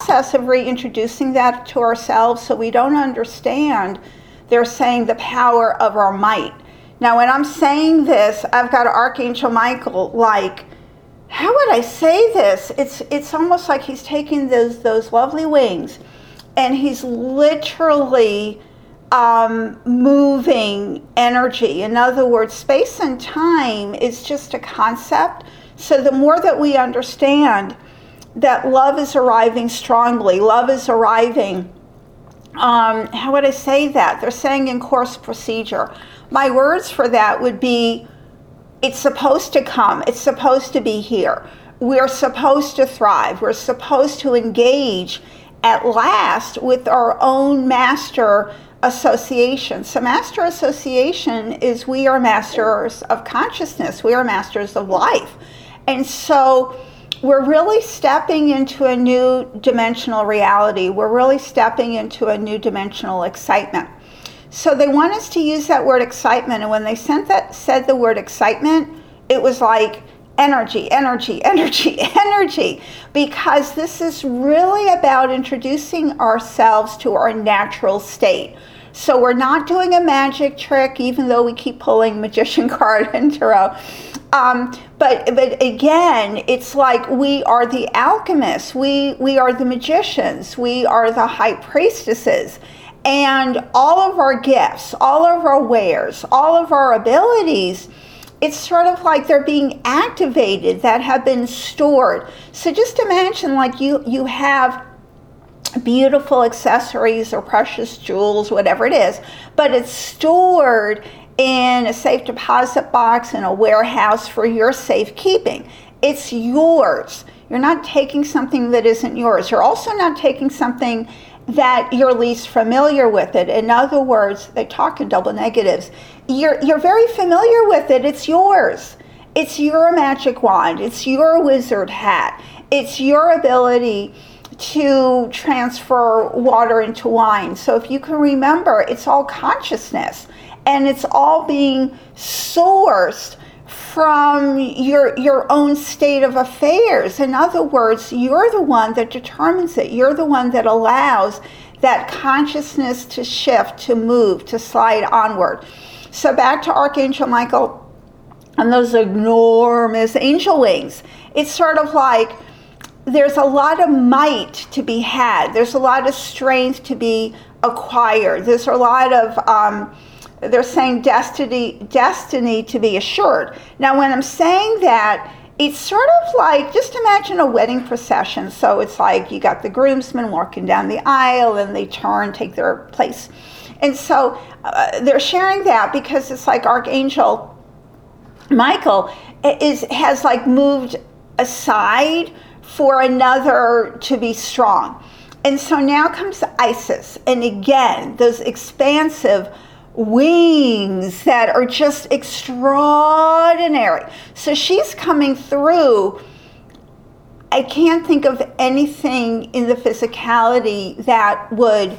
process of reintroducing that to ourselves so we don't understand, they're saying the power of our might. Now, when I'm saying this, I've got Archangel Michael, like, how would I say this? It's almost like he's taking those lovely wings and he's literally moving energy. In other words, space and time is just a concept. So the more that we understand that love is arriving strongly, love is arriving, how would I say that? They're saying in course procedure. My words for that would be, it's supposed to come. It's supposed to be here. We're supposed to thrive. We're supposed to engage at last with our own master association. So master association is we are masters of consciousness. We are masters of life. And so we're really stepping into a new dimensional reality. We're really stepping into a new dimensional excitement. So they want us to use that word excitement. And when they said the word excitement, it was like energy, energy, energy, energy. Because this is really about introducing ourselves to our natural state. So we're not doing a magic trick, even though we keep pulling magician card and tarot. But again, it's like we are the alchemists. We are the magicians. We are the high priestesses. And all of our gifts, all of our wares, all of our abilities, it's sort of like they're being activated that have been stored. So just imagine like you have beautiful accessories or precious jewels, whatever it is, but it's stored in a safe deposit box in a warehouse for your safekeeping. It's yours. You're not taking something that isn't yours. You're also not taking something that you're least familiar with it. In other words, they talk in double negatives. You're very familiar with it. It's yours. It's your magic wand. It's your wizard hat. It's your ability to transfer water into wine. So if you can remember, it's all consciousness and it's all being sourced from your own state of affairs. In other words, you're the one that determines it. You're the one that allows that consciousness to shift, to move, to slide onward. So back to Archangel Michael and those enormous angel wings. It's sort of like there's a lot of might to be had. There's a lot of strength to be acquired. There's a lot of they're saying destiny to be assured. Now, when I'm saying that, it's sort of like, just imagine a wedding procession. So it's like you got the groomsmen walking down the aisle and they turn, take their place. And so they're sharing that because it's like Archangel Michael has like moved aside for another to be strong. And so now comes Isis. And again, those expansive wings that are just extraordinary. So she's coming through. I can't think of anything in the physicality that would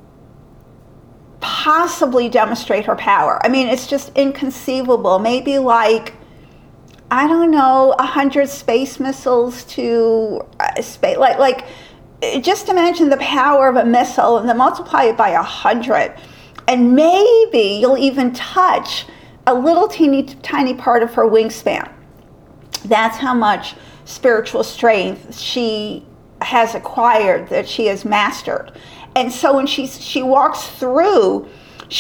possibly demonstrate her power. I mean, it's just inconceivable. Maybe like, I don't know, 100 space missiles to space. Like, just imagine the power of a missile and then multiply it by 100. And maybe you'll even touch a little tiny part of her wingspan. That's how much spiritual strength she has acquired, that she has mastered. And so when she walks through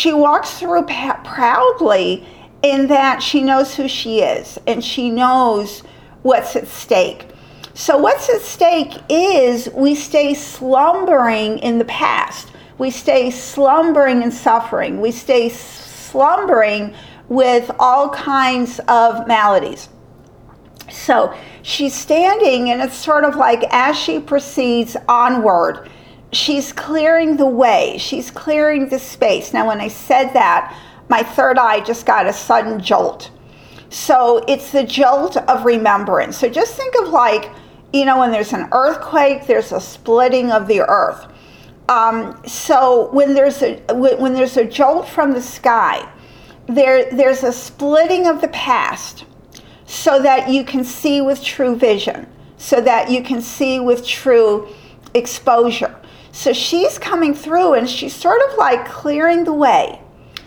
proudly, in that she knows who she is and she knows what's at stake. So what's at stake is we stay slumbering in the past. We stay slumbering in suffering. We stay slumbering with all kinds of maladies. So she's standing, and it's sort of like as she proceeds onward, she's clearing the way. She's clearing the space. Now, when I said that, my third eye just got a sudden jolt. So it's the jolt of remembrance. So just think of like, when there's an earthquake, there's a splitting of the earth. So when there's a jolt from the sky, there's a splitting of the past so that you can see with true vision, so that you can see with true exposure. So she's coming through and she's sort of like clearing the way.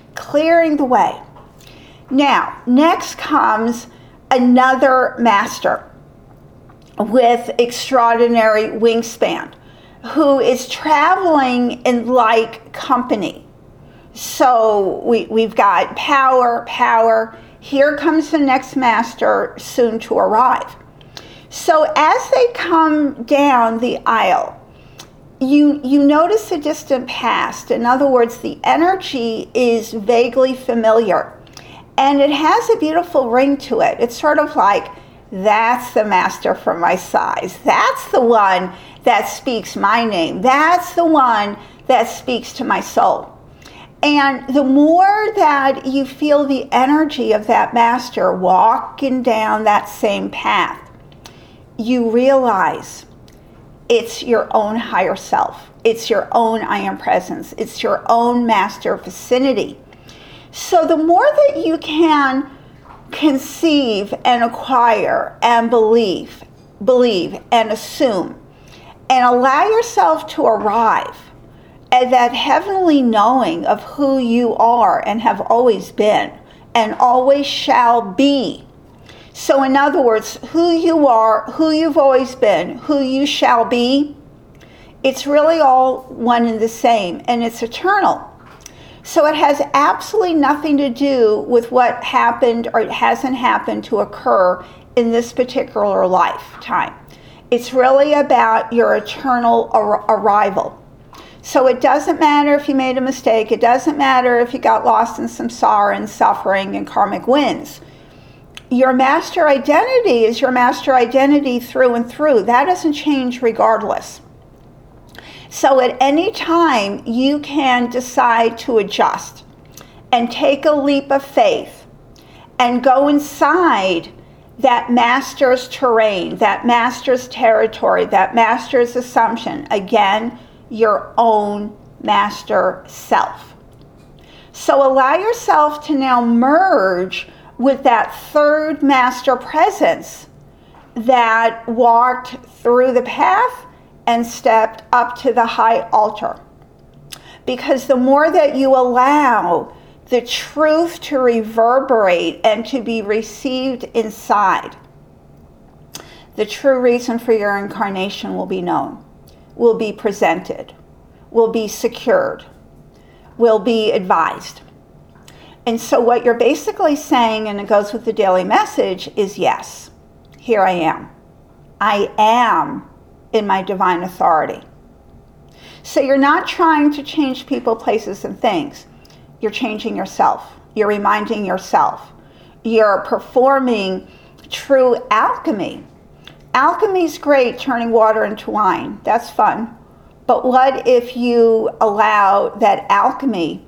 Now, next comes another master with extraordinary wingspan who is traveling in like company. So we've got power. Here comes the next master soon to arrive. So as they come down the aisle, you notice a distant past. In other words, the energy is vaguely familiar. And it has a beautiful ring to it. It's sort of like, that's the master for my size. That's the one that speaks my name. That's the one that speaks to my soul. And the more that you feel the energy of that master walking down that same path, you realize it's your own higher self. It's your own I am presence. It's your own master vicinity. So the more that you can conceive and acquire and believe and assume and allow yourself to arrive at that heavenly knowing of who you are and have always been and always shall be. So in other words, who you are, who you've always been, who you shall be, it's really all one and the same, and it's eternal. So it has absolutely nothing to do with what happened or it hasn't happened to occur in this particular lifetime. It's really about your eternal arrival. So it doesn't matter if you made a mistake. It doesn't matter if you got lost in samsara and suffering and karmic winds. Your master identity is your master identity through and through. That doesn't change regardless. So at any time, you can decide to adjust and take a leap of faith and go inside that master's terrain, that master's territory, that master's assumption. Again, your own master self. So allow yourself to now merge with that third master presence that walked through the path and stepped up to the high altar. Because the more that you allow the truth to reverberate and to be received inside, the true reason for your incarnation will be known, will be presented, will be secured, will be advised. And so what you're basically saying, and it goes with the daily message, is yes, here I am. I am in my divine authority. So you're not trying to change people, places, and things. You're changing yourself. You're reminding yourself. You're performing true alchemy. Alchemy's great, turning water into wine. That's fun. But what if you allow that alchemy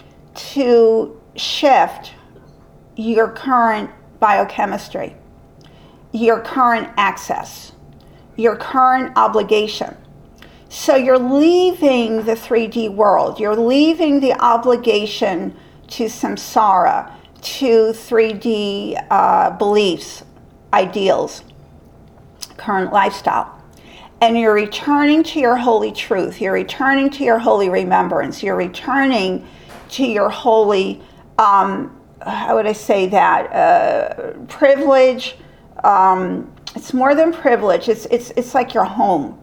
to shift your current biochemistry, your current access, your current obligation? So you're leaving the 3D world. You're leaving the obligation to samsara, to 3D beliefs, ideals, current lifestyle. And you're returning to your holy truth. You're returning to your holy remembrance. You're returning to your holy, how would I say that, privilege. It's more than privilege. It's like your home,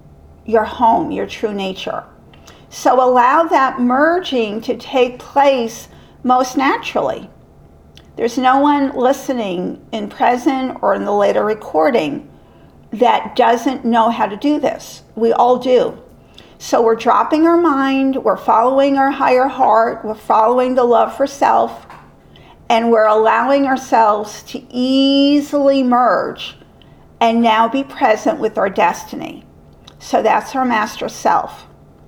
your true nature. So allow that merging to take place most naturally. There's no one listening in present or in the later recording that doesn't know how to do this. We all do. So we're dropping our mind, we're following our higher heart, we're following the love for self, and we're allowing ourselves to easily merge and now be present with our destiny. So that's our master self.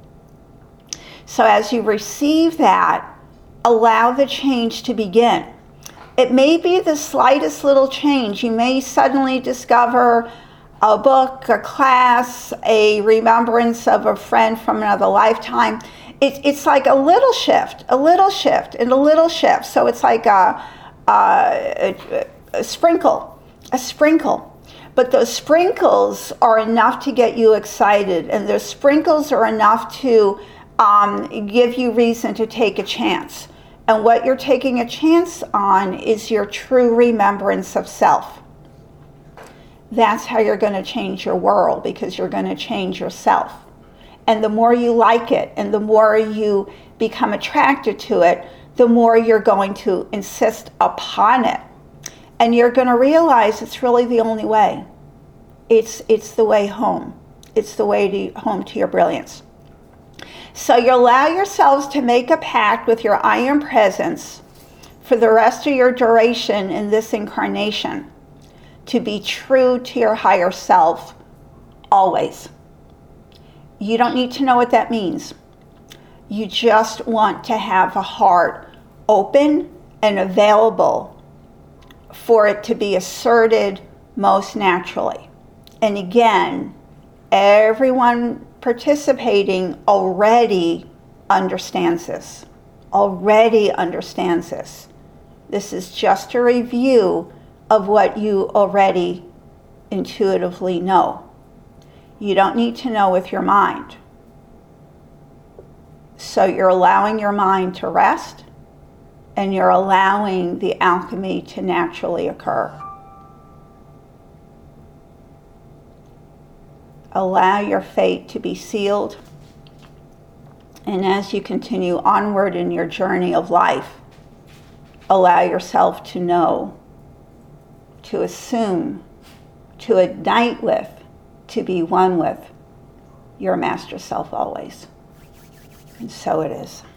So as you receive that, allow the change to begin. It may be the slightest little change. You may suddenly discover a book, a class, a remembrance of a friend from another lifetime. It's like a little shift, and a little shift. So it's like a sprinkle. But those sprinkles are enough to get you excited, and those sprinkles are enough to give you reason to take a chance. And what you're taking a chance on is your true remembrance of self. That's how you're going to change your world, because you're going to change yourself. And the more you like it and the more you become attracted to it, the more you're going to insist upon it. And you're going to realize it's really the only way. It's the way home. It's the way home to your brilliance. So you allow yourselves to make a pact with your I Am Presence for the rest of your duration in this incarnation to be true to your higher self always. You don't need to know what that means. You just want to have a heart open and available for it to be asserted most naturally. And again, everyone participating already understands this. Already understands this. This is just a review of what you already intuitively know. You don't need to know with your mind. So you're allowing your mind to rest, and you're allowing the alchemy to naturally occur. Allow your fate to be sealed. And as you continue onward in your journey of life, allow yourself to know, to assume, to ignite with, to be one with your master self always. And so it is.